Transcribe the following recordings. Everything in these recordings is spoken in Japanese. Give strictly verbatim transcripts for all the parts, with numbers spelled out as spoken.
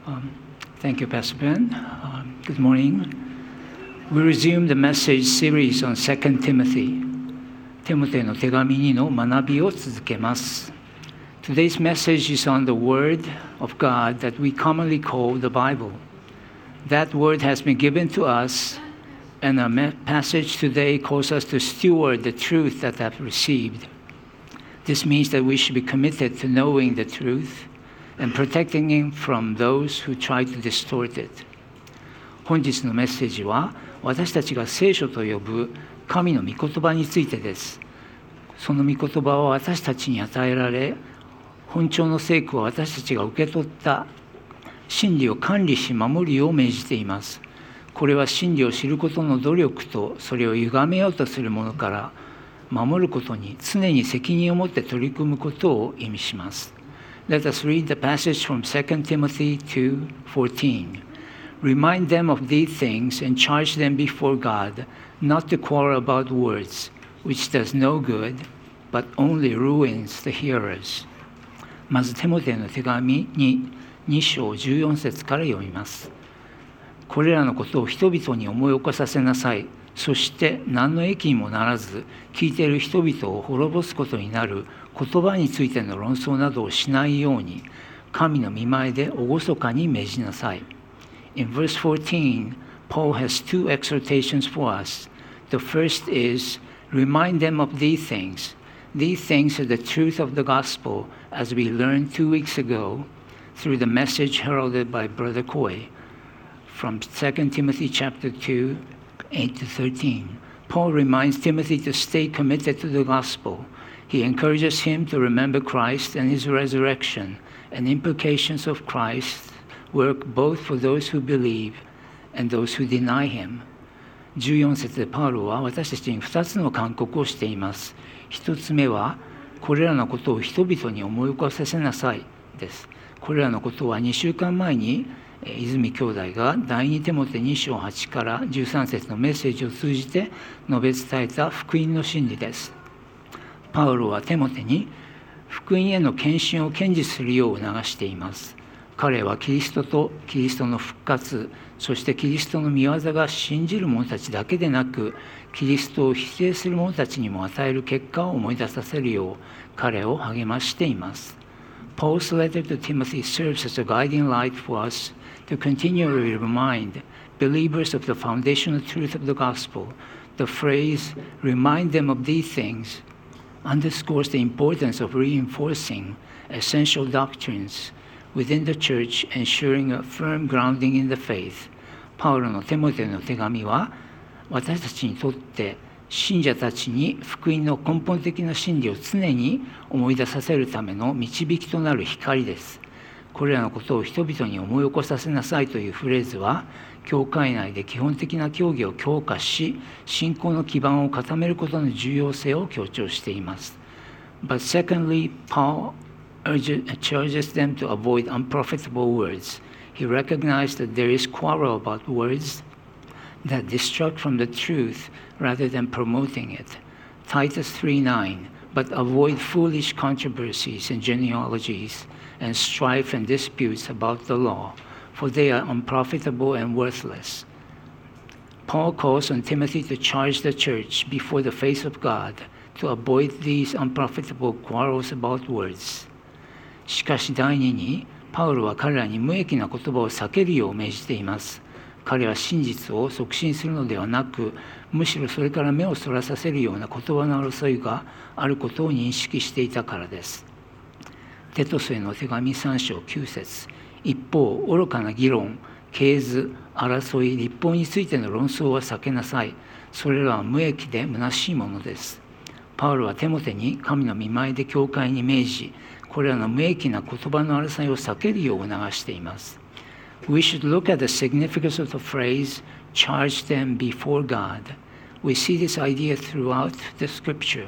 Um, thank you, Pastor Ben. Um, good morning. We resume the message series on Second Timothy. テモテの手紙にの学びを続けます。Today's message is on the Word of God that we commonly call the Bible. That Word has been given to us, and our passage today calls us to steward the truth that we have received. This means that we should be committed to knowing the truth and protecting it from those who try to distort it. 本日のメッセージは私たちが聖書と呼ぶ神の御言葉についてです。その御言葉は私たちに与えられ、本庁の聖句は私たちが受け取った真理を管理し守るよう命じています。これは真理を知ることの努力とそれを歪めようとするものから守ることに常に責任を持って取り組むことを意味します。Let us read the passage from Second Timothy two fourteen. Remind them of these things and charge them before God not to quarrel about words, which does no good, but only ruins the hearers. まずテモテの手紙にに章じゅうよん節から読みます。これらのことを人々に思い起こさせなさい。そして何の益にもならず、聞いている人々を滅ぼすことになる言葉についての論争などをしないように、神の御前で厳かに命じなさい。In verse fourteen, Paul has two exhortations for us. The first is, remind them of these things. These things are the truth of the gospel, as we learned two weeks ago through the message heralded by Brother Coy from Second Timothy chapter two, eight to thirteen. Paul reminds Timothy to stay committed to the gospel. He encourages him to remember Christ and his resurrection and implications of Christ's work both for those who believe and those who deny him. じゅうよん節でパウロは私たちにふたつの勧告をしています。ひとつめは、これらのことを人々に思い起こさせなさいです。これらのことはにしゅうかんまえに泉兄弟が第二テモテに章はちからじゅうさん節のメッセージを通じて述べ伝えた福音の真理です。パウロはテモテに福音への献身を堅持するよう促しています。彼はキリストとキリストの復活、そしてキリストの御業が信じる者たちだけでなく、キリストを否定する者たちにも与える結果を思い出させるよう彼を励ましています。Paul's letter to Timothy serves as a guiding light for us to continually remind believers of the foundational truth of the gospel. The phrase, remind them of these things, underscores the importance of reinforcing essential doctrines within the church, ensuring a firm grounding in the faith. パウロのテモテの手紙は、私たちにとって信者たちに福音の根本的な真理を常に思い出させるための導きとなる光です。これらのことを人々に思い起こさせなさいというフレーズは、教会内で基本的な教義を強化し、信仰の基盤を固めることの重要性を強調しています。But secondly, Paul urges, charges them to avoid unprofitable words. He recognized that there is quarrel about words that distract from the truth rather than promoting it. Titus three nine, but avoid foolish controversies and genealogies and strife and disputes about the law, for they are unprofitable and worthless. Paul calls on Timothy to charge the church before the face of God to avoid these unprofitable quarrels about words. しかし第二に、パウロは彼らに無益な言葉を避けるよう命じています。彼は真実を促進するのではなく、むしろそれから目をそらさせるような言葉の争いがあることを認識していたからです。テトスへの手紙さん章きゅう節。一方、愚かな議論、系図、争い、立法についての論争は避けなさい。それらは無益で虚しいものです。パウロはテモテに神の御前で教会に命じ、これらの無益な言葉の争いを避けるよう促しています。We should look at the significance of the phrase, charge them before God. We see this idea throughout the scripture.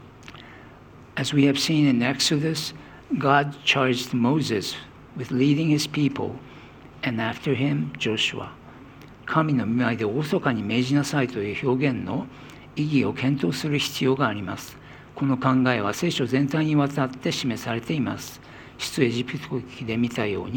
As we have seen in Exodus, God charged Moses with leading his people, and after him, Joshua. 神の御前で厳かに命じなさいという表現の意義を検討する必要があります。この考えは聖書全体にわたって示されています。出エジプト記で見たように、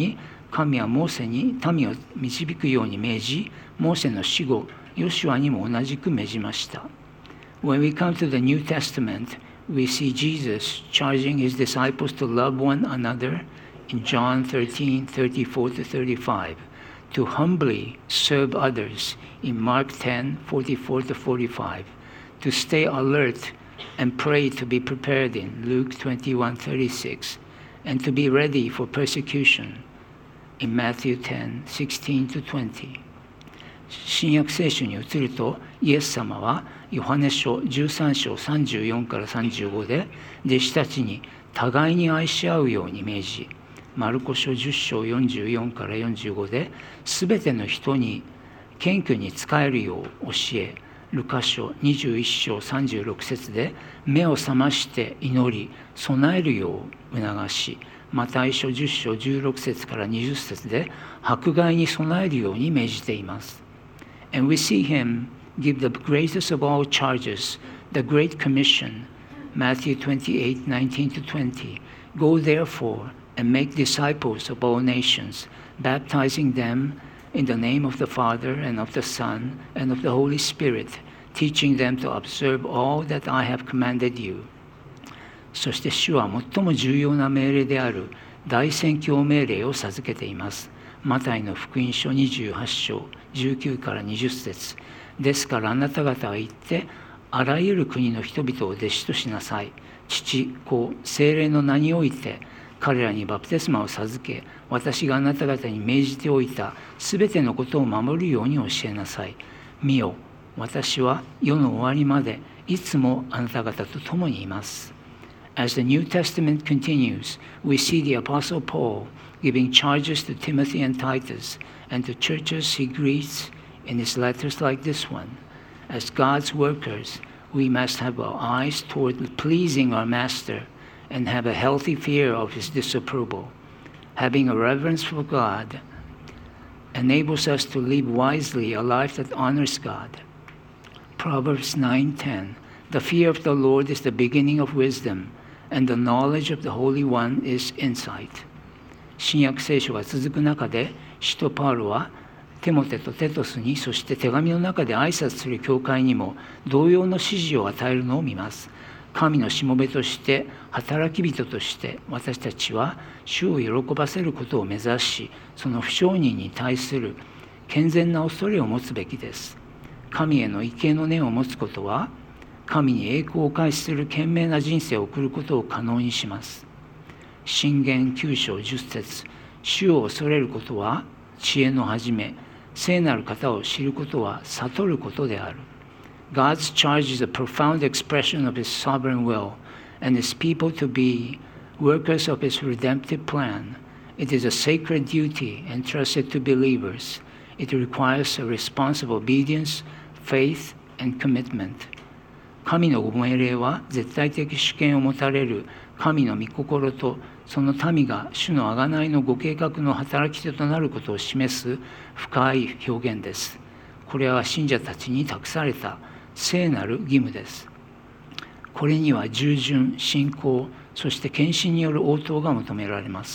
神はモーセに民を導くように命じ、モーセの死後、ヨシュアにも同じく命じました。When we come to the New Testament, we see Jesus charging his disciples to love one another in John thirteen, thirty-four to thirty-five, to humbly serve others in Mark ten, forty-four to forty-five, to stay alert and pray to be prepared in Luke twenty-one, thirty-six, and to be ready for persecution in Matthew ten, sixteen to twenty. 新約聖書に移ると、イエス様はヨハネ書じゅうさん章さんじゅうよんからさんじゅうごで弟子たちに互いに愛し合うように命じ、マルコ書じゅっ章よんじゅうよんからよんじゅうごで全ての人に謙虚に仕えるよう教え、ルカ書にじゅういち章さんじゅうろく節で目を覚まして祈り備えるよう促し、マタイ書じゅっ章じゅうろく節からにじゅう節で迫害に備えるように命じています。And we see him give the greatest of all charges, the Great Commission, Matthew twenty-eight, nineteen to twenty. Go therefore and make disciples of all nations, baptizing them in the name of the Father and of the Son and of the Holy Spirit, teaching them to observe all that I have commanded you. そして主は最も重要な命令である大宣教命令を授けています。マタイの福音書にじゅうはち章じゅうきゅうからにじゅう節。ですからあなた方は行ってあらゆる国の人々を弟子としなさい。父、子、聖霊の名において彼らにバプテスマを授け、私があなた方に命じておいたすべてのことを守るように教えなさい。見よ、私は世の終わりまでいつもあなた方と共にいます。As the New Testament continues, we see the Apostle Paul giving charges to Timothy and Titus and to churches he greets in his letters like this one. As God's workers, we must have our eyes toward pleasing our Master and have a healthy fear of his disapproval. Having a reverence for God enables us to live wisely a life that honors God. Proverbs nine ten. The fear of the Lord is the beginning of wisdom, and the knowledge of the Holy One is insight. 新約聖書が続く中で、使徒パウロはテモテとテトスに、そして手紙の中で挨拶する教会にも同様の指示を与えるのを見ます。神のしもべとして働き人として私たちは主を喜ばせることを目指し、その不承認に対する健全な恐れを持つべきです。神への畏敬の念を持つことは、神に栄光を返しする賢明な人生を送ることを可能にします。箴言きゅう章じゅう節。主を恐れることは知恵の始め、聖なる方を知ることは悟ることである。God's charge is a profound expression of his sovereign will and his people to be workers of his redemptive plan. It is a sacred duty entrusted to believers. It requires a responsive obedience, faith, and commitment. 神のご命令は絶対的主権を持たれる神の御心とその民が主の贖いのご計画の働き手となることを示す深い表現です。これは信者たちに託された聖なる義務です。これには従順、信仰、そして献身による応答が求められます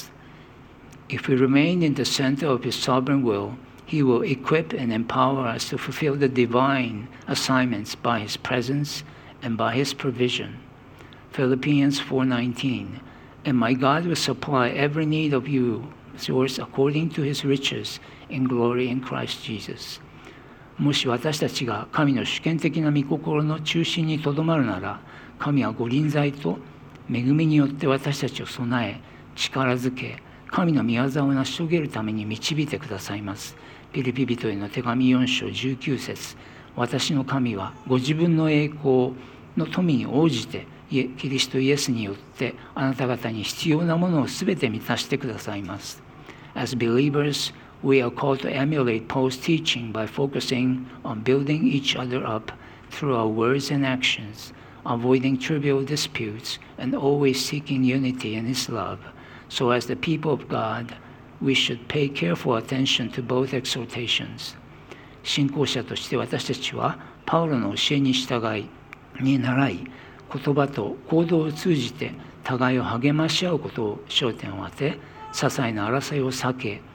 。If we remain in the center of his sovereign will, he will equip and empower us to fulfill the divine assignments by his presence and by his provision. Philippians four nineteen. And my God will supply every need of you, yours according to his riches in glory in Christ Jesus. もし私たちが神の主権的な御心の中心にとどまるなら、神はご臨在と恵みによって私たちを備え、力づけ、神の御業を成し遂げるために導いてくださいます。ピリピ人への手紙よん章じゅうきゅう節。私の神はご自分の栄光の富に応じてキリストイエスによってあなた方に必要なものをすべて満たしてくださいます。As believers, we are called to emulate Paul's teaching by focusing on building each other up through our words and actions, avoiding trivial disputes, and always seeking unity in his love. So as the people of God, we should pay careful attention to both exhortations. 信仰者として私たちはパウロの教えに従い、に倣い、言葉と行動を通じて互いを励まし合うことを焦点を当て、些細な争いを避け、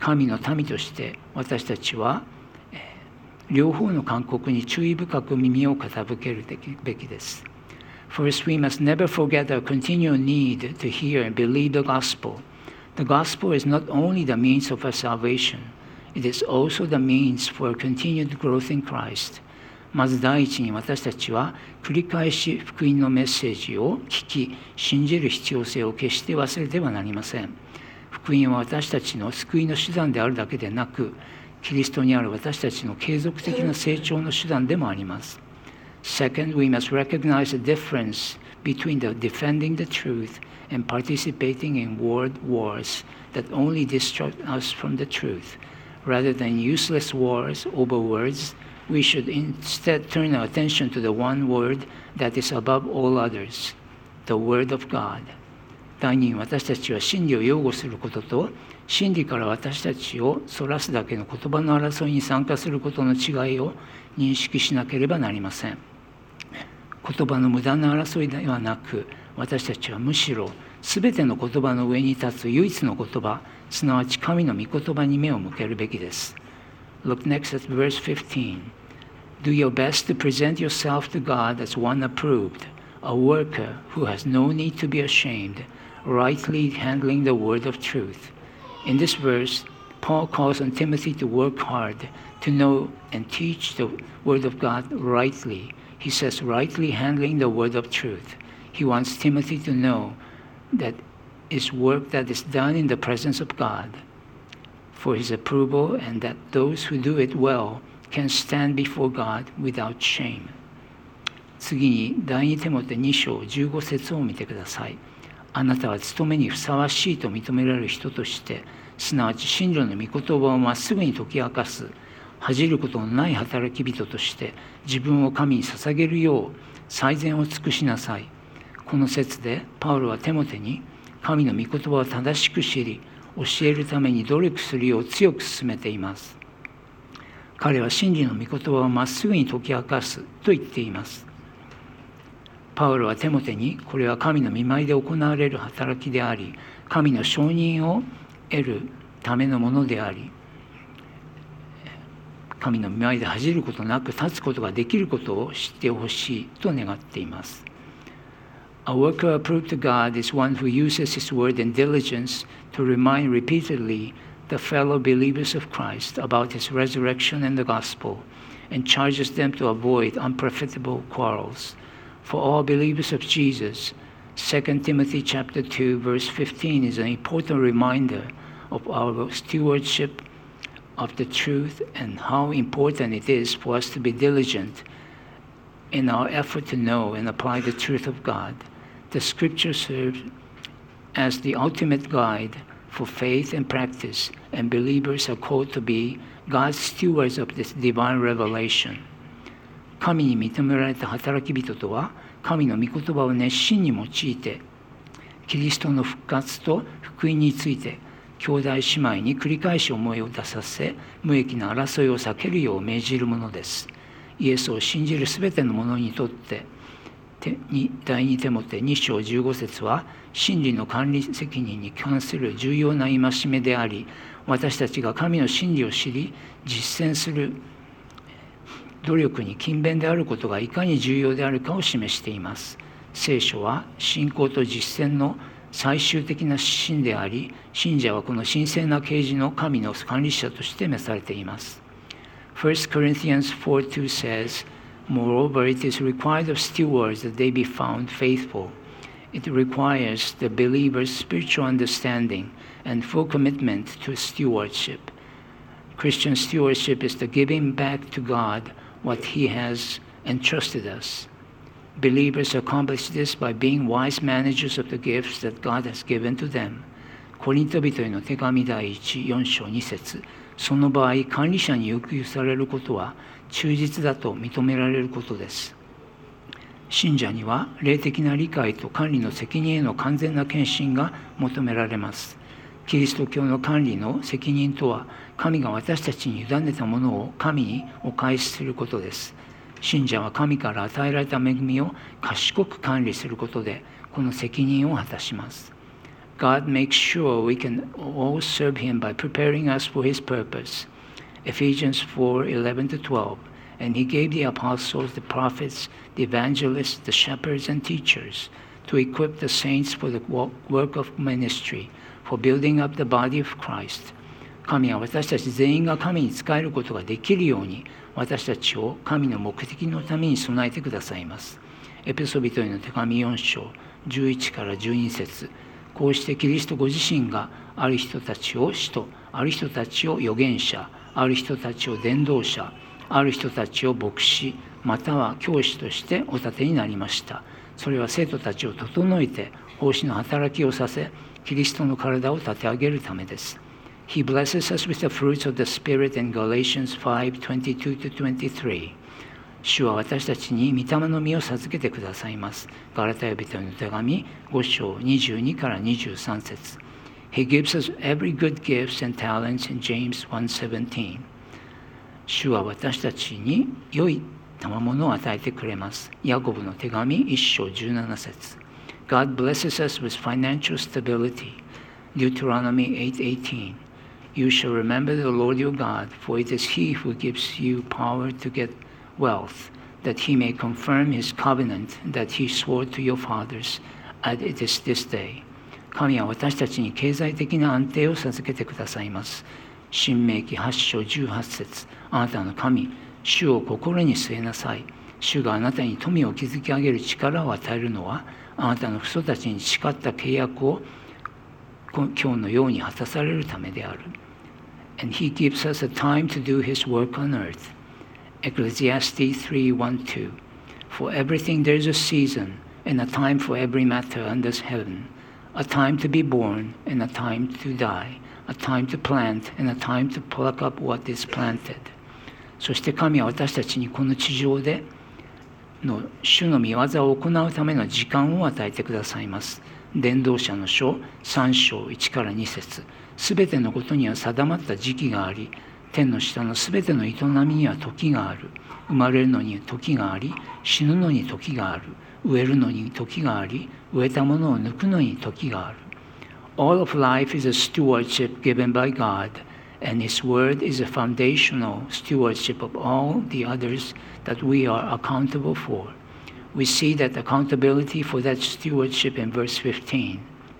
神の民として私たちは両方の勧告に注意深く耳を傾けるべきです。First, we must never forget our continual need to hear and believe the gospel. The gospel is not only the means of our salvation, it is also the means for continued growth in Christ. まず第一に私たちは繰り返し福音のメッセージを聞き、信じる必要性を決して忘れてはなりません。福音は私たちの救いの手段であるだけでなく、キリストにある私たちの継続的な成長の手段でもあります。Second, we must recognize the difference between the defending the truth and participating in world wars that only distract us from the truth. Rather than useless wars over words, we should instead turn our attention to the one word that is above all others, the word of God. 第二に私たちは真理を擁護することと、真理から私たちをそらすだけの言葉の争いに参加することの違いを認識しなければなりません。言葉の無駄な争いではなく、私たちはむしろすべての言葉の上に立つ唯一の言葉、すなわち神の御言葉に目を向けるべきです。Look next at verse fifteen. Do your best to present yourself to God as one approved, a worker who has no need to be ashamed, rightly handling the word of truth. In this verse, Paul calls on Timothy to work hard to know and teach the word of God rightly. He says, rightly handling the word of truth. He wants Timothy to know that it's work that is done in the presence of God for his approval, and that those who do it well can stand before God without shame. 次に第二テモテに章じゅうご節を見てください。あなたは務めにふさわしいと認められる人として、すなわち真理の御言葉をまっすぐに解き明かす、恥じることのない働き人として自分を神に捧げるよう最善を尽くしなさい。この節でパウロはテモテに神の御言葉を正しく知り、教えるために努力するよう強く勧めています。彼は真理の御言葉をまっすぐに解き明かすと言っています。パウロはテモテに、これは神の御前で行われる働きであり、神の承認を得るためのものであり、神の御前で恥じることなく立つことができることを知ってほしいと願っています。A worker approved to God is one who uses his word in diligence to remind repeatedly the fellow believers of Christ about his resurrection and the gospel, and charges them to avoid unprofitable quarrels. For all believers of Jesus, Second Timothy chapter two, verse fifteen is an important reminder of our stewardship of the truth and how important it is for us to be diligent in our effort to know and apply the truth of God. The scripture serves as the ultimate guide for faith and practice, and believers are called to be God's stewards of this divine revelation. 神に認められた働き人とは、神の御言葉を熱心に用いて、キリストの復活と福音について、兄弟姉妹に繰り返し思いを出させ、無益な争いを避けるよう命じるものです。イエスを信じるすべての者にとって、第二テモテに章じゅうご節は、真理の管理責任に関する重要な戒めであり、私たちが神の真理を知り、実践する努力に勤勉であることがいかに重要であるかを示しています。聖書は信仰と実践の最終的な指針であり、信者はこの神聖な啓示の神の管理者として召されています。First Corinthians four two says, Moreover, it is required of stewards that they be found faithful. It requires the believer's spiritual understanding and full commitment to stewardship. Christian stewardship is the giving back to God what He has entrusted us. Believers accomplish this by being wise managers of the gifts that God has given to them. コリント人への手紙第一、よん章に節。その場合、管理者に要求されることは忠実だと認められることです。信者には霊的な理解と管理の責任への完全な献身が求められます。キリスト教の管理の責任とは、神が私たちに委ねたものを神にお返しすることです。信者は神から与えられた恵みを賢く管理することで、この責任を果たします。 God makes sure we can all serve Him by preparing us for His purpose. Ephesians four, eleven to twelve. And He gave the apostles, the prophets, the evangelists, the shepherds, and teachers to equip the saints for the work of ministry, for building up the body of Christ. 神は私たち全員が神に仕えることができるように、私たちを神の目的のために備えてくださいます。エペソビトへの手紙よん章、じゅういちからじゅうに節。こうしてキリストご自身がある人たちを使徒、ある人たちを預言者、ある人たちを伝道者、ある人たちを牧師、または教師としてお立てになりました。それは生徒たちを整えて、奉仕の働きをさせ、キリストの体を立て上げるためです。He blesses us with the fruits of the Spirit in Galatians five, twenty-two to twenty-three. 主は私たちに御霊の実を授けてくださいます。ガラタヤ人への手紙ご章にじゅうにからにじゅうさん節。He gives us every good gift and talents in James one seventeen. 主は私たちに良い賜物を与えてくれます。ヤコブの手紙いち章じゅうなな節。God blesses us with financial stability. Deuteronomy eight eighteen. You shall remember the Lord your God, for it is He who gives you power to get wealth, that He may confirm His covenant that He swore to your fathers, as it is this day. 神は私たちに経済的な安定を授けてくださいます。申命記はち章じゅうはち節。あなたの神、主を心に据えなさい。主があなたに富を築き上げる力を与えるのは、あなたの父祖たちに誓った契約を今日のように果たされるためである。And He gives us a time to do His work on earth. Ecclesiastes three, one, two. For everything there is a season, and a time for every matter under heaven, a time to be born, and a time to die, a time to plant, and a time to pluck up what is planted. そして神は私たちにこの地上での主の御業を行うための時間を与えてくださいます。伝道者の書さん章いちからに節。すべてのことには定まった時期があり、天の下のすべての営みには時がある。生まれるのに時があり、死ぬのに時がある。植えるのに時があり、植えたものを抜くのに時がある。All of life is a stewardship given by God, and His word is a foundational stewardship of all the others that we are accountable for. We see that accountability for that stewardship in verse fifteen.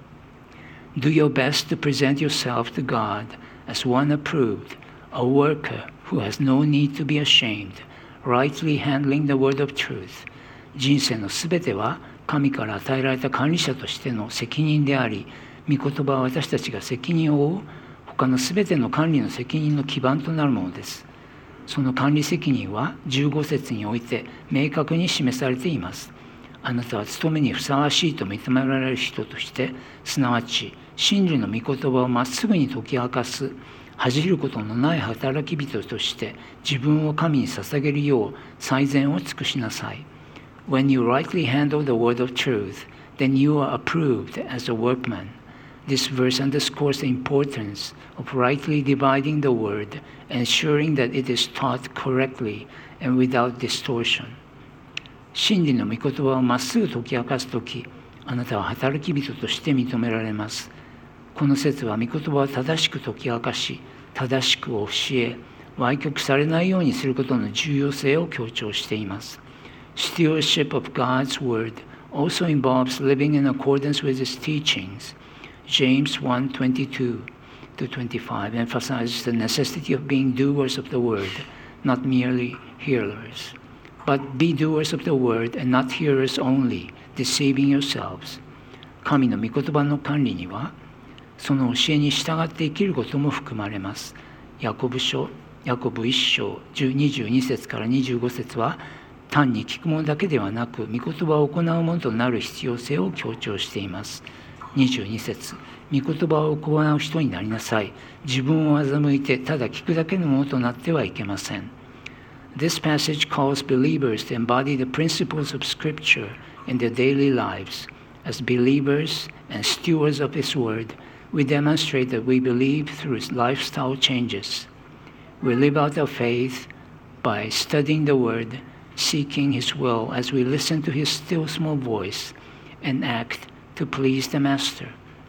Do your best to present yourself to God as one approved, a worker who has no need to be ashamed, rightly handling the word of truth. 人生のすべては神から与えられた管理者としての責任であり、御言葉は私たちが責任を負う他のすべての管理の責任の基盤となるものです。その管理責任はじゅうご節において明確に示されています。あなたは務めにふさわしいと認められる人として、すなわち真理の御言葉をまっすぐに解き明かす、恥じることのない働き人として自分を神に捧げるよう最善を尽くしなさい。When you rightly handle the word of truth, then you are approved as a workman. This verse underscores the importance of rightly dividing the word, ensuring that it is taught correctly and without distortion. 真理の御言葉をまっすぐ解き明かすとき、あなたは働き人として認められます。この説は御言葉を正しく解き明かし、正しく教え、歪曲されないようにすることの重要性を強調しています。Stewardship of God's word also involves living in accordance with His teachings. James one, twenty-two to twenty-five emphasizes the necessity of being doers of the word, not merely hearers. But be doers of the word and not hearers only, deceiving yourselves. 神の御言葉の管理には、その教えに従って生きることも含まれます。ヤコブ書、ヤコブいち章にじゅうに節からにじゅうご節は、単に聞くものだけではなく、御言葉を行うものとなる必要性を強調しています。にじゅうに節、御言葉を行う人になりなさい。自分を欺いてただ聞くだけのものとなってはいけません。This passage calls believers to embody the principles of Scripture in their daily lives. As believers and stewards of His word, we demonstrate that we believe through lifestyle changes. We live out our faith by studying the word, seeking His will as we listen to His still small voice, and act to please the Master.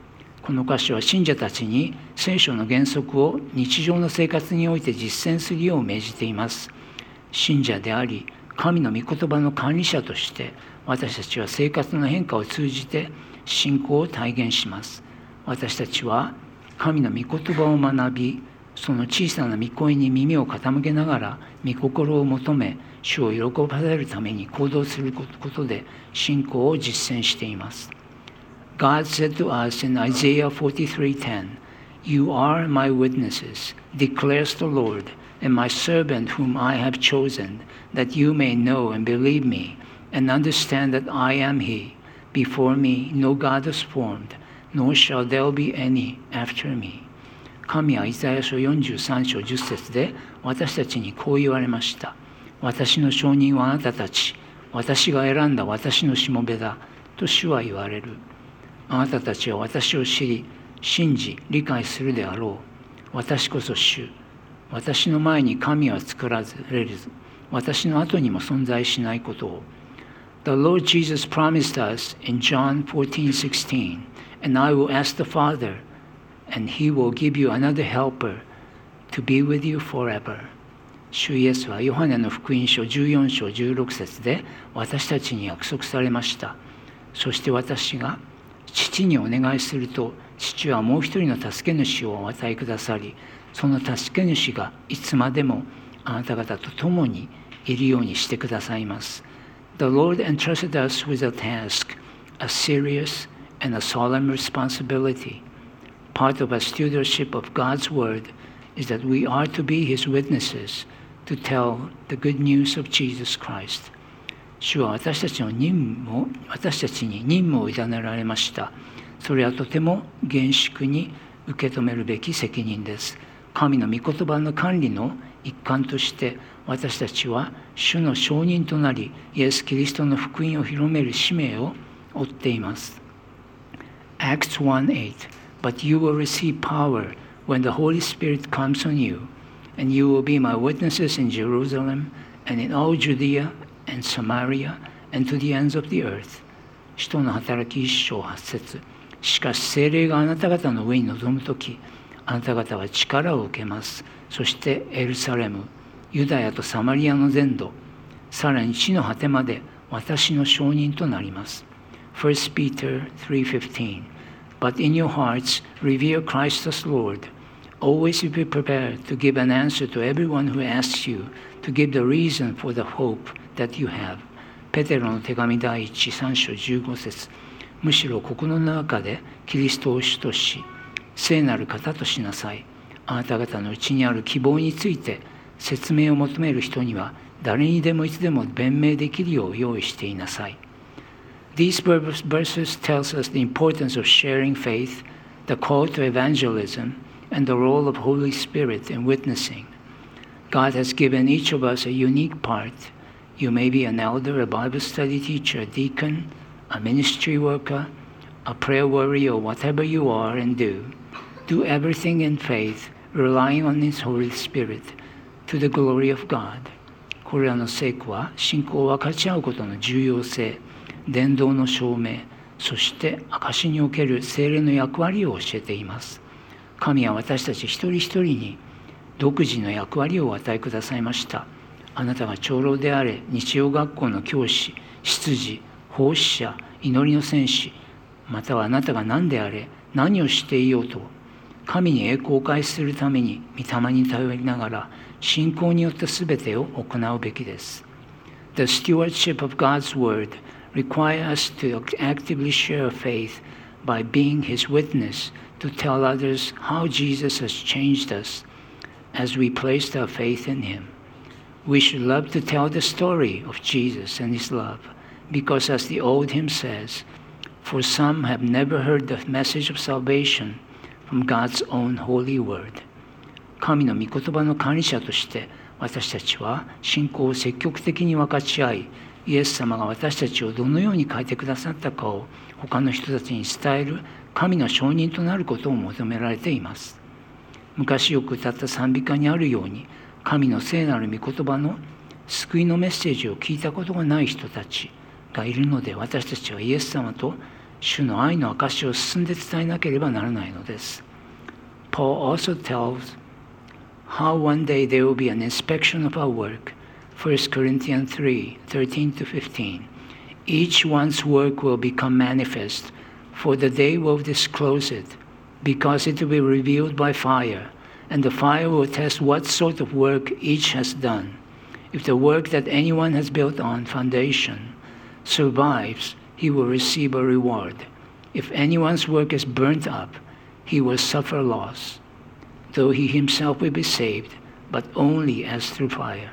この箇所は信者たちに聖書の原則を日常の生活において実践するよう命じています。信者であり、神の御言葉の管理者として、私たちは生活の変化を通じて信仰を体現します。私たちは神の御言葉を学び、その小さな御声に耳を傾けながら、御心を求め、主を喜ばせるために行動することで信仰を実践しています。God said to us in Isaiah forty-three ten, You are my witnesses, declares the Lord, and my servant whom I have chosen, that you may know and believe me, and understand that I am He. Before me no God was formed, nor shall there be any after me. 神はイザヤ書よんじゅうさん章じゅっ節で私たちにこう言われました。私の証人はあなたたち、私が選んだ私のしもべだ、と主は言われる。あなたたちは私を知り、信じ、理解するであろう。私こそ主。私の前に神は作られず、私の後にも存在しないことを。The Lord Jesus promised us in John fourteen sixteen, and I will ask the Father, and He will give you another helper to be with you forever. 主イエスはヨハネの福音書じゅうよん章じゅうろく節で私たちに約束されました。そして私が父にお願いすると、父はもう一人の助け主をお与えくださり、その助け主がいつまでもあなた方と共にいるようにしてくださいます。The Lord entrusted us with a task, a serious and a solemn responsibility. Part of our stewardship of God's word is that we are to be His witnesses to tell the good news of Jesus Christ. 主は私たちの任務を、私たちに任務を委ねられました。それはとても厳粛に受け止めるべき責任です。神の御言葉の管理の一環として、私たちは主の証人となり、イエス・キリストの福音を広める使命を負っています。Acts one eight, But you will receive power when the Holy Spirit comes on you, and you will be my witnesses in Jerusalem and in all Judea and Samaria and to the ends of the earth. 使徒の働き一章八節。しかし聖霊があなた方の上に臨むとき、あなた方は力を受けます。そしてエルサレム、ユダヤとサマリアの全土、さらに地の果てまで私の証人となります。First Peter three fifteen, But in your hearts revere Christ as Lord. Always be prepared to give an answer to everyone who asks you to give the reason for the hope that you have. ペテロの手紙第一さん章じゅうご節。むしろ心の中でキリストを主とし、聖なる方としなさい。あなた方のうちにある希望について説明を求める人には誰にでもいつでも弁明できるよう用意していなさい。These verses tells us the importance of sharing faith, the call to evangelism, and the role of Holy Spirit in witnessing. God has given each of us a unique part. You may be an elder, a Bible study teacher, a deacon, a ministry worker, a prayer warrior, or whatever you are and do. Do everything in faith, relying on His Holy Spirit, to the glory of God. これらの聖句は信仰を分かち合うことの重要性、伝道の証明、そして証における聖霊の役割を教えています。神は私たち一人一人に独自の役割をお与えくださいました。あなたが長老であれ、日曜学校の教師、執事、奉仕者、祈りの戦士、またはあなたが何であれ、何をしていようと、神に栄光を返しするために御霊に頼りながら、信仰によって全てを行うべきです。The stewardship of God's word requires us to actively share faith by being His witness to tell others how Jesus has changed us as we placed our faith in Him. We should love to tell the story of Jesus and His love, because as the old hymn says, for some have never heard the message of salvation from God's own holy word. 神の御言葉の管理者として私たちは信仰を積極的に分かち合い、イエス様が私たちをどのように変えてくださったかを他の人たちに伝える神の証人となることを求められています。昔よく歌った賛美歌にあるように、神の聖なる御言葉の救いのメッセージを聞いたことがない人たちがいるので、私たちはイエス様と主の愛の証を進んで伝えなければならないのです。Paul also tells how one day there will be an inspection of our work. First Corinthians three, thirteen to fifteen. Each one's work will become manifest, for the day will disclose it, because it will be revealed by fire, and the fire will test what sort of work each has done. If the work that anyone has built on foundation survives, he will receive a reward. If anyone's work is burnt up, he will suffer loss, though he himself will be saved, but only as through fire.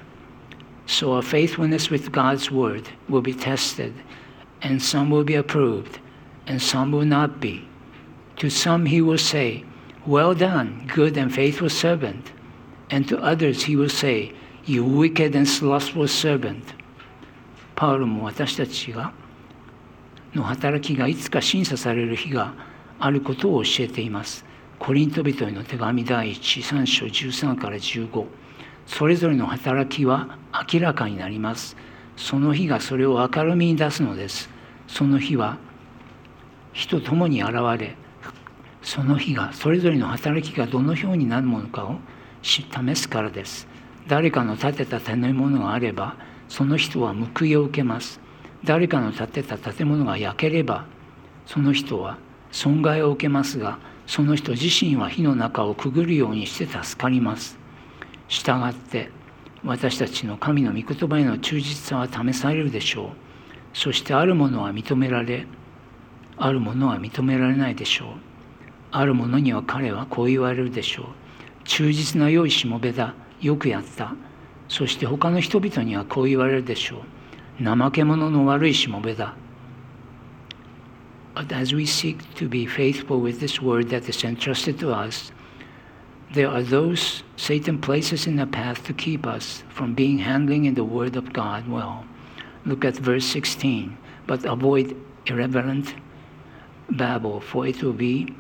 So our faithfulness with God's word will be tested, and some will be approved, and some will not be. To some he will say, Well done, good and faithful servant. And to others he will say, You wicked and slothful servant. パウロも私たちがの働きがいつか審査される日があることを教えています。コリント人への手紙第一、さん章じゅうさんからじゅうご。それぞれの働きは明らかになります。その日がそれを明るみに出すのです。その日は火と共に現れ、その日がそれぞれの働きがどのようになるものかを試すからです。誰かの建てた建物があれば、その人は報いを受けます。誰かの建てた建物が焼ければ、その人は損害を受けますが、その人自身は火の中をくぐるようにして助かります。したがって、私たちの神の御言葉への忠実さは試されるでしょう。そしてあるものは認められ、あるものは認められないでしょう。あるものには彼はこう言われるでしょう。忠実な良いしもべだ。よくやった。そして他の人々にはこう言われるでしょう。怠け者の悪いしもべだ。But as we seek to be faithful with this word that is entrusted to us, there are those Satan places in the path to keep us from being handling in the word of God well. Look at verse sixteen. But avoid irreverent babble, for it will be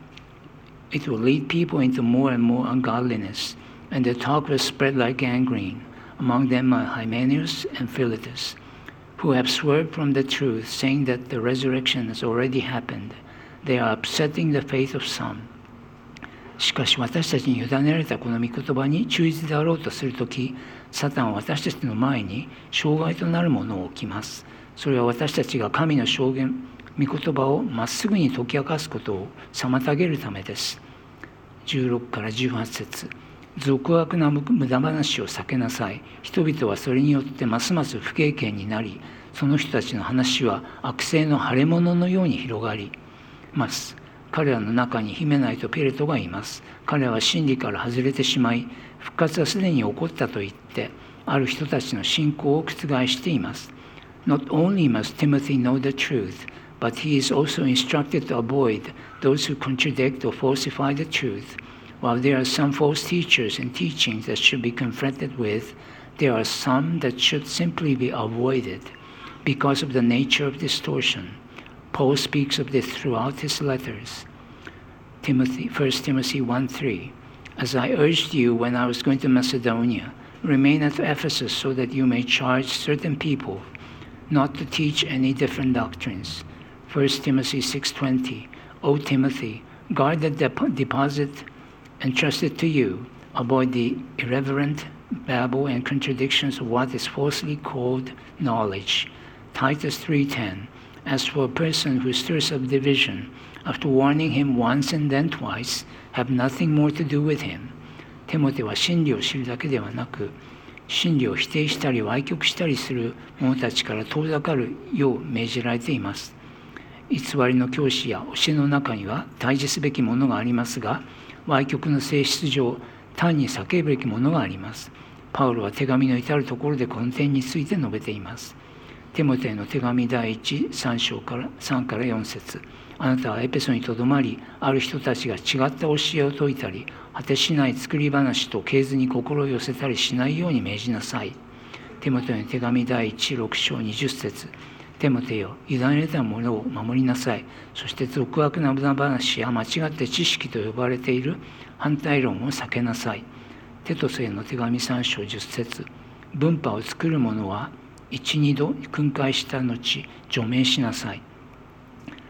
It will lead people into more and more ungodliness, and their talk will spread like gangrene. Among them are Hymenaeus and Philetus, who have swerved from the truth, saying that the resurrection has already happened. They are upsetting the faith of some. しかし私たちに委ねられたこの御言葉に忠実であろうとするとき、サタンは私たちの前に障害となるものを置きます。それは私たちが神の証言、御言葉をまっすぐに解き明かすことを妨げるためです。じゅうろくからじゅうはち節。俗悪な無駄話を避けなさい。人々はそれによってますます不経験になり、その人たちの話は悪性の腫れ物のように広がります。彼らの中にヒメナイとペレトがいます。彼らは真理から外れてしまい、復活はすでに起こったと言って、ある人たちの信仰を覆しています。Not only must Timothy know the truth, but he is also instructed to avoid those who contradict or falsify the truth. While there are some false teachers and teachings that should be confronted with, there are some that should simply be avoided because of the nature of distortion. Paul speaks of this throughout his letters. Timothy, First Timothy one three. As I urged you when I was going to Macedonia, remain at Ephesus so that you may charge certain people not to teach any different doctrines. First Timothy six twenty. O Timothy, guard the dep- deposit entrusted to you. Avoid the irreverent babble and contradictions of what is falsely called knowledge. Titus three ten. As for a person who stirs up division, after warning him once and then twice, have nothing more to do with him. テモテは真理を知るだけではなく、真理を否定したり歪曲したりする者たちから遠ざかるよう命じられています。偽りの教師や教えの中には対峙すべきものがありますが、歪曲の性質上、単に避けるべきものがあります。パウロは手紙の至るところでこの点について述べています。テモテへの手紙第一、さん章からさんからよん節。あなたはエペソにとどまり、ある人たちが違った教えを説いたり、果てしない作り話と経図に心を寄せたりしないように命じなさい。テモテへの手紙第一、ろく章にじゅっ節。テモテよ、委ねられたものを守りなさい。そして俗悪な無駄話や間違って知識と呼ばれている反対論を避けなさい。テトスへの手紙さん章じゅっ節。分派を作る者は一二度訓戒した後除名しなさい。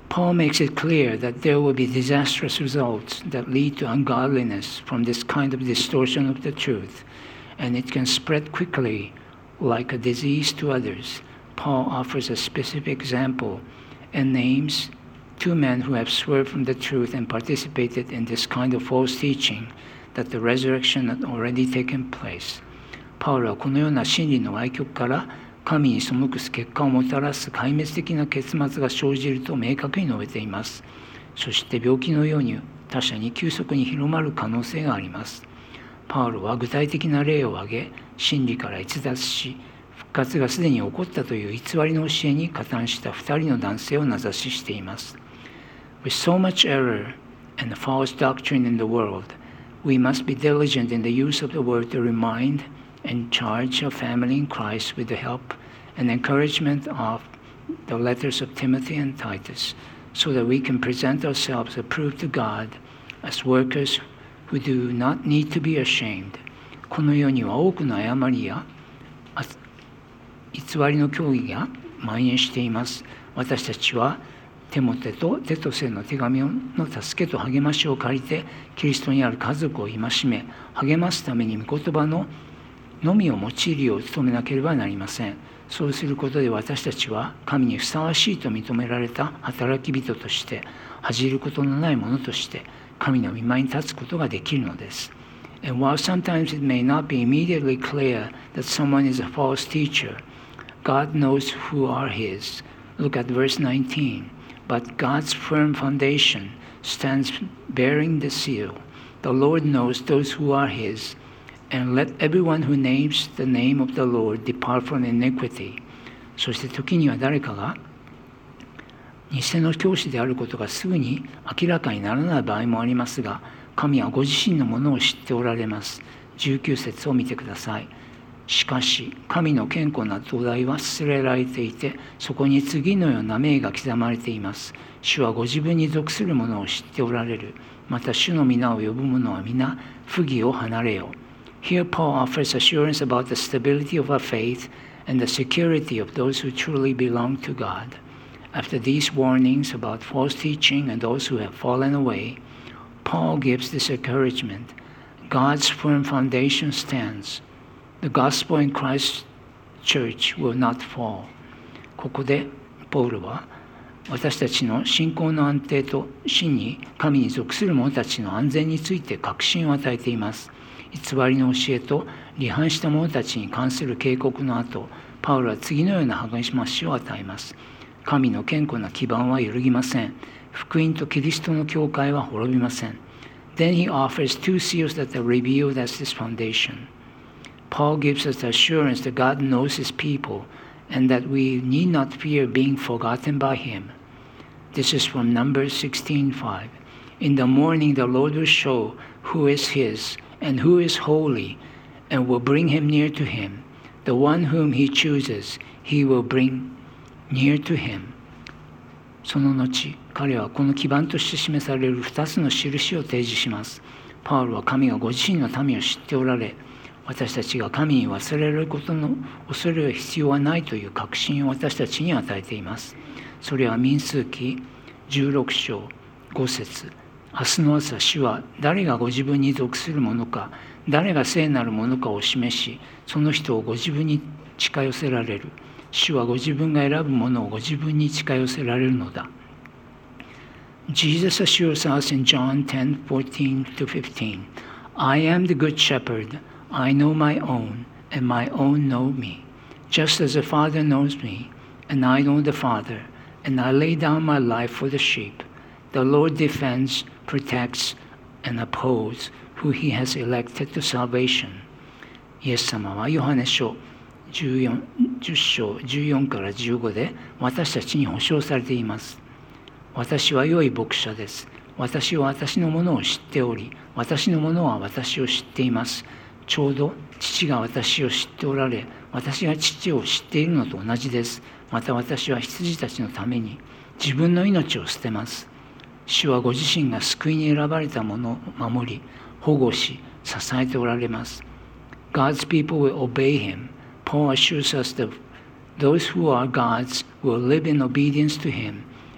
Paul makes it clear that there will be disastrous results that lead to ungodliness from this kind of distortion of the truth, and it can spread quickly like a disease to others. Paul offers a specific example and names two men who have swerved from the truth and participated in this kind of false teaching that the resurrection had already taken place. パウロはこのような真理の歪曲から神に背く結果をもたらす壊滅的な結末が生じると明確に述べています。そして病気のように他者に急速に広まる可能性があります。パウロは具体的な例を挙げ、真理から逸脱し、復活がすでに起こったという偽りの教えに加担した二人の男性を名指ししています。With so much error and false doctrine in the world, we must be diligent in the use of the word to remind and charge a family in Christ with the help and encouragement of the letters of Timothy and Titus, so that we can present ourselves approved to God as workers who do not need to be ashamed. この世には多くの誤りや偽りの教義が蔓延しています。私たちはテモテとテトセの手紙の助けと励ましを借りて、キリストにある家族を戒め、励ますために御言葉ののみを用いるよう努めなければなりません。そうすることで私たちは神にふさわしいと認められた働き人として、恥じることのないものとして神の御前に立つことができるのです。And while sometimes it may not be immediately clear that someone is a false teacher, God knows who are his. Look at verse nineteen. But God's firm foundation stands bearing the seal. The Lord knows those who are his. And let everyone who names the name of the Lord depart from iniquity. そして時には誰かが偽の教師であることがすぐに明らかにならない場合もありますが、神はご自身のものを知っておられます。じゅうきゅう節を見てください。しかし神の堅固な土台は捨てられていて、そこに次のような銘が刻まれています。主はご自分に属するものを知っておられる。また主の皆を呼ぶ者は皆不義を離れよ。Here Paul offers assurance about the stability of our faith and the security of those who truly belong to God. After these warnings about false teaching and those who have fallen away, Paul gives this encouragement. God's firm foundation stands. The gospel in Christ's church will not fall. ここでポールは私たちの信仰の安定と真に神に属する者たちの安全について確信を与えています。偽りの教えと離反した者たちに関する警告の後、パウロは次のような励ましを与えます。神の堅固な基盤は揺るぎません。福音とキリストの教会は滅びません。Then he offers two seals that are revealed as this foundation. Paul gives us the assurance that God knows his people and that we need not fear being forgotten by him. This is from Numbers sixteen five. In the morning the Lord will show who is his and who is holy, and will bring him near to him. The one whom he chooses, he will bring near to him. その後、彼はこの基盤として示される二つの印を提示します。パウロは神がご自身の民を知っておられ、私たちが神に忘れられることの恐れる必要はないという確信を私たちに与えています。それは民数記じゅうろく章ご節。明日の朝、主は誰がご自分に属するものか、誰が聖なるものかを示し、その人をご自分に近寄せられる。主はご自分が選ぶものをご自分に近寄せられるのだ。Jesus assures us in John ten fourteen to fifteen, I am the good shepherd. I know my own, and my own know me, just as the Father knows me, and I know the Father, and I lay down my life for the sheep. The Lord defends, protects, and upholds who he has elected to salvation. イエス様はヨハネ書じゅうよん、じゅっ章じゅうよんからじゅうごで私たちに保証されています。私は良い牧者です。私は私のものを知っており、私のものは私を知っています。ちょうど父が私を知っておられ、私が父を知っているのと同じです。また私は羊たちのために自分の命を捨てます。主はご自身が救いに選ばれたものを守り、保護し、支えておられます。God's people will obey him. Paul assures us that those who are God's will live in obedience to him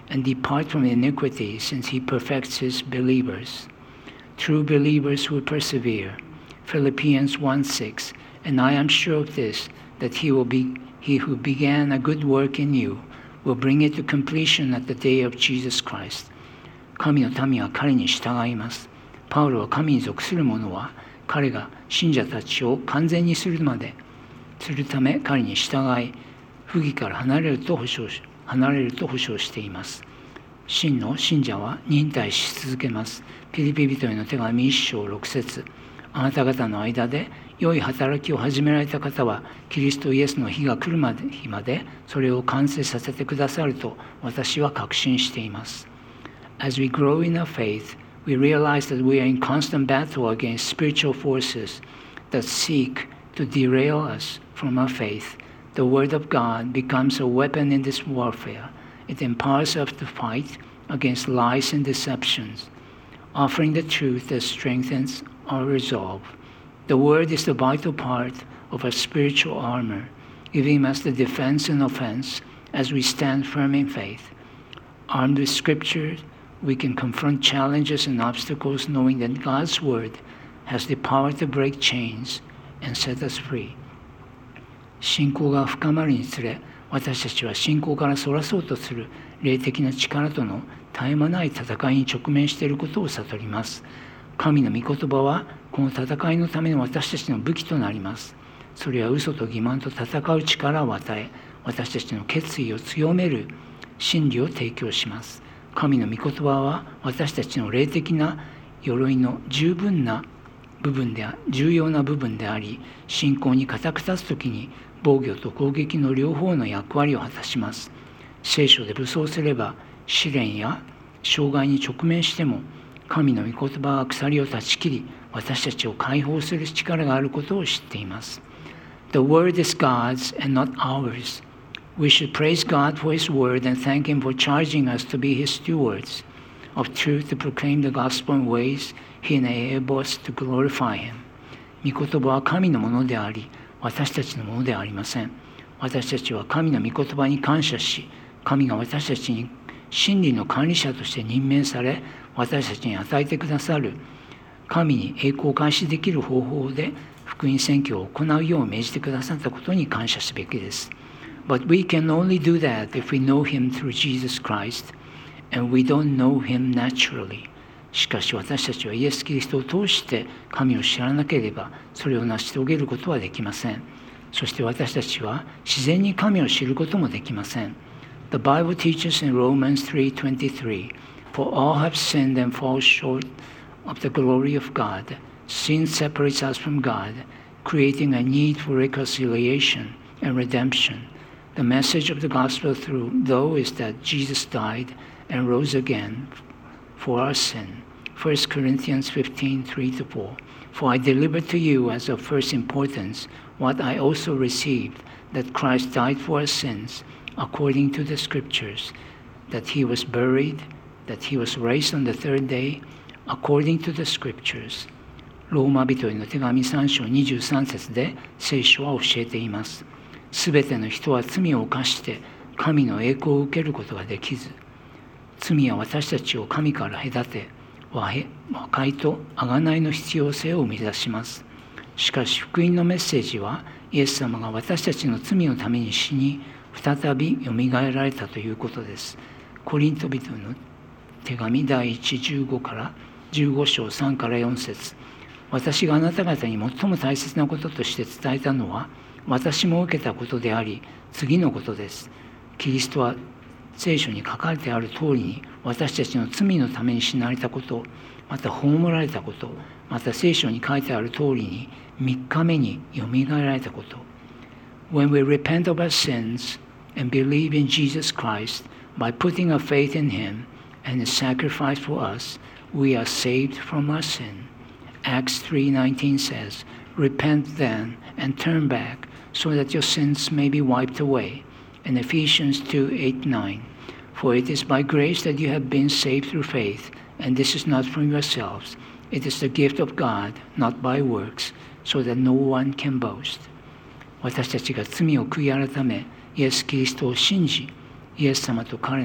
and depart from iniquity, since he perfects his believers. True believers who persevere. Philippians one six. And I am sure of this, that he will be he who began a good work in you will bring it to completion at the day of Jesus Christ. 神の民は彼に従います。パウロは神に属する者は彼が信者たちを完全にするまでするため彼に従い不義から離れると保証し離れると保証しています。真の信者は忍耐し続けます。ピリピ人への手紙いっ章ろく節。あなた方の間で良い働きを始められた方はキリストイエスの日が来るまで日までそれを完成させてくださると私は確信しています。As we grow in our faith, we realize that we are in constant battle against spiritual forces that seek to derail us from our faith. The Word of God becomes a weapon in this warfare. It empowers us to fight against lies and deceptions, offering the truth that strengthens our resolve. The Word is the vital part of our spiritual armor, giving us the defense and offense as we stand firm in faith. Armed with Scripture, we can confront challenges and obstacles knowing that God's Word has the power to break chains and set us free. 信仰が深まるにつれ、私たちは信仰からそらそうとする霊的な力との絶え間ない戦いに直面していることを悟ります。神の御言葉はこの戦いのための私たちの武器となります。それは嘘と欺瞞と戦う力を与え、私たちの決意を強める真理を提供します。神の御言葉は私たちの霊的な鎧の十分な部分で重要な部分であり、信仰に固く立つときに防御と攻撃の両方の役割を果たします。聖書で武装すれば試練や障害に直面しても神の御言葉が鎖を断ち切り私たちを解放する力があることを知っています。The word is God's and not ours. We should praise God for His word and thank Him for charging us to be His stewards of truth to proclaim the gospel in ways He enables us to glorify Him. 御言葉は神のものであり、私たちのものではありません。私たちは神の御言葉に感謝し、神が私たちに真理の管理者として任命され、私たちに与えてくださる神に栄光を開始できる方法で福音宣教を行うよう命じてくださったことに感謝すべきです。But we can only do that if we know Him through Jesus Christ, and we don't know Him naturally. しかし私たちはイエス・キリストを通して神を知らなければそれを成し遂げることはできません。そして私たちは自然に神を知ることもできません。The Bible teaches in Romans three twenty-three, For all have sinned and fall short of the glory of God. Sin separates us from God, creating a need for reconciliation and redemption. The message of the gospel through, though, is that Jesus died and rose again for our sin. First Corinthians fifteen three to four. For I delivered to you as of first importance what I also received, that Christ died for our sins, according to the Scriptures, that He was buried, that He was raised on the third day, according to the Scriptures. ローマ人への手紙さん章にじゅうさん節で聖書は教えています。すべての人は罪を犯して神の栄光を受けることができず、罪は私たちを神から隔て、和解と贖いの必要性を生み出します。しかし福音のメッセージはイエス様が私たちの罪のために死に、再びよみがえられたということです。コリント人の手紙第一じゅうごからじゅうご章さんからよん節。私があなた方に最も大切なこととして伝えたのは、私も受けたことであり、次のことです。キリストは聖書に書かれてある通りに、私たちの罪のために死なれたこと、また葬られたこと、また聖書に書いてある通りに、みっかめによみがえられたこと。When we repent of our sins and believe in Jesus Christ by putting our faith in Him and His sacrifice for us, we are saved from our sin. Acts three nineteen says, Repent then and turn back so that your sins may be wiped away. And Ephesians two eight nine, For it is by grace that you have been saved through faith, and this is not from yourselves. It is the gift of God, not by works, so that no one can boast. 私たちが罪を悔い改め、イエス・キリストを信じ、イエス様と彼の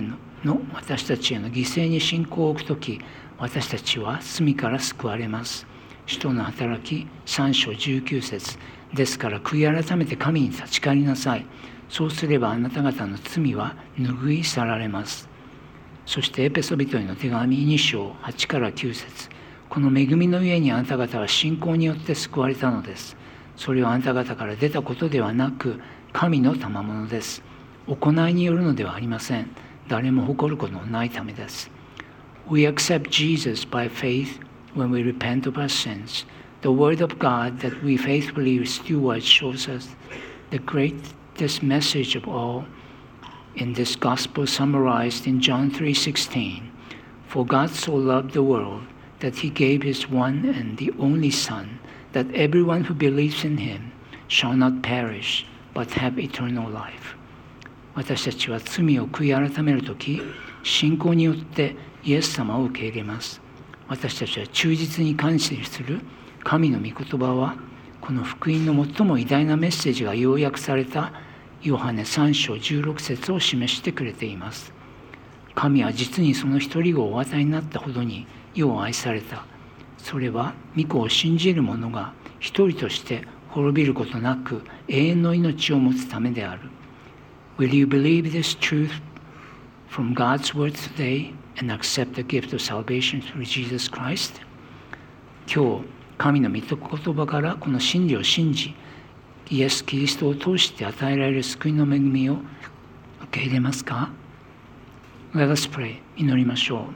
の私たちへの犠牲に信仰を置くとき、私たちは罪から救われます。使徒の働きさん章じゅうきゅう節ですから悔い改めて神に立ち返りなさい。そうすればあなた方の罪は拭い去られます。そしてエペソビトへの手紙に章はちからきゅう節この恵みのゆえにあなた方は信仰によって救われたのです。それはあなた方から出たことではなく神の賜物です。行いによるのではありません。誰も誇ることのないためです。We accept Jesus by faith when we repent of our sins. The word of God that we faithfully steward shows us the greatest message of all in this gospel summarized in John three sixteen. For God so loved the world that he gave his one and the only Son, that everyone who believes in him shall not perish, but have eternal life. 私たちは罪を悔い改めるとき、信仰によってイエス様を受け入れます。私たちは忠実に感謝する神の御言葉は、この福音の最も偉大なメッセージが要約されたヨハネさん章じゅうろく節を示してくれています。神は実にその一人子をお与えになったほどに世を愛された。それは御子を信じる者が一人として滅びることなく永遠の命を持つためである。Will you believe this truth from God's word today and accept the gift of salvation through Jesus Christ? 今日、神の御言葉からこの真理を信じ、イエス・キリストを通して与えられる救いの恵みを受け入れますか？ Let us pray. 祈りましょう。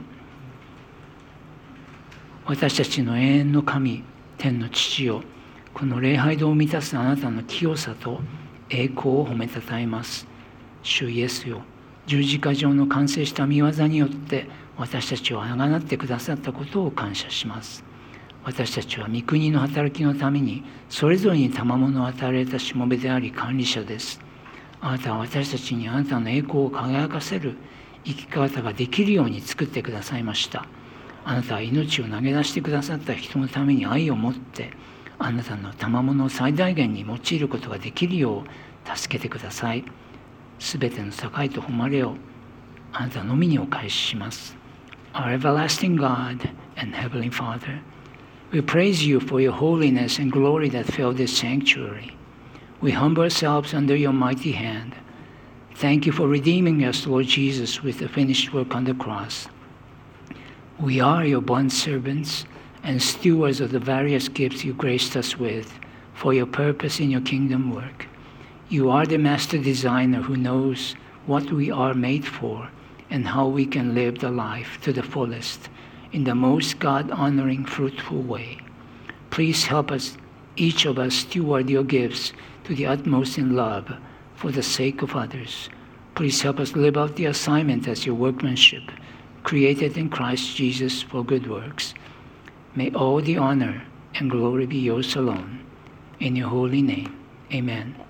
私たちの永遠の神、天の父よ、この礼拝堂を満たすあなたの清さと栄光を褒めたたえます。主イエスよ、十字架上の完成した御業によって私たちをあがなってくださったことを感謝します。私たちは御国の働きのためにそれぞれに賜物を与えられたしもべであり管理者です。あなたは私たちにあなたの栄光を輝かせる生き方ができるように作ってくださいました。あなたは命を投げ出してくださった人のために愛を持ってあなたの賜物を最大限に用いることができるよう助けてください。すべての栄と誉れをあなたのみにお返しします。Our everlasting God and Heavenly Father, we praise you for your holiness and glory that fill this sanctuary. We humble ourselves under your mighty hand. Thank you for redeeming us, Lord Jesus, with the finished work on the cross. We are your bondservants and stewards of the various gifts you graced us with for your purpose in your kingdom work. You are the master designer who knows what we are made for and how we can live the life to the fullest in the most God-honoring, fruitful way. Please help us, each of us, steward your gifts to the utmost in love for the sake of others. Please help us live out the assignment as your workmanship, created in Christ Jesus for good works. May all the honor and glory be yours alone. In your holy name, amen.